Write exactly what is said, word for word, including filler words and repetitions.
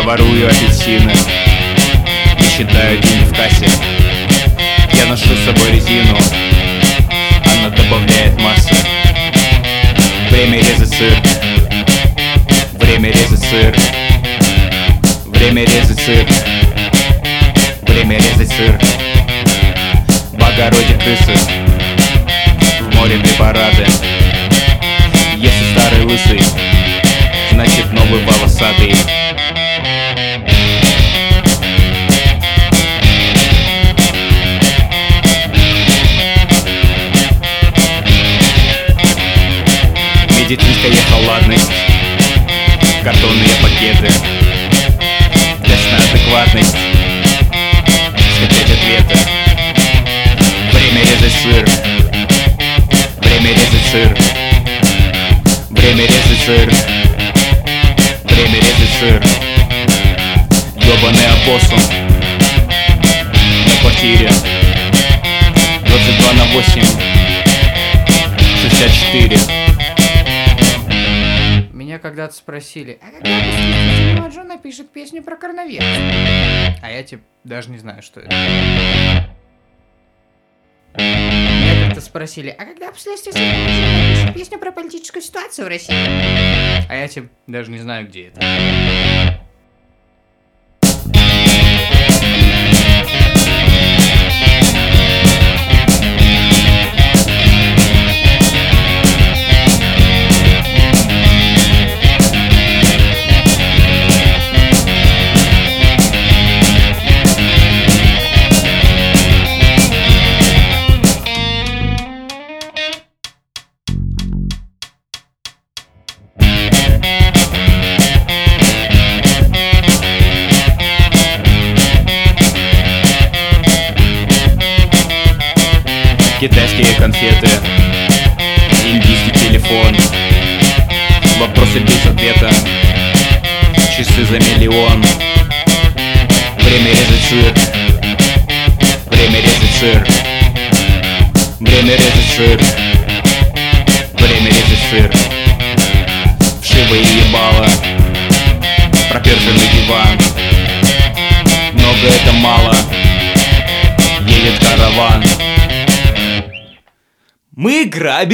ворую апельсины, не считаю деньги в кассе. Я ношу с собой резину, она добавляет массы. Время резать сыр, время резать сыр, время резать сыр, время резать сыр. В огороде крысы, в море препараты. Если старый лысый, значит новый волосатый. Медицинская халатность, картонные пакеты, тестная адекватность, скачать ответы. Время резать сыр, время резать сыр, время резать сыр, время резать сыр. Ёбаный опоссум на квартире двадцать два на восемь шестьдесят четыре. Меня когда-то спросили, а когда после Джо напишет песню про коронавирус? А я типа даже не знаю, что это. Меня как-то спросили, а когда впоследствии напишет песню про политическую ситуацию в России? А я типа даже не знаю, где это. Китайские конфеты, индийский телефон, вопросы без ответа, часы за миллион. Время резать сыр, время резать сыр, время резать сыр, время резать сыр. Вшивые ебало, проперженный диван. Много это мало, едет караван. Мы грабим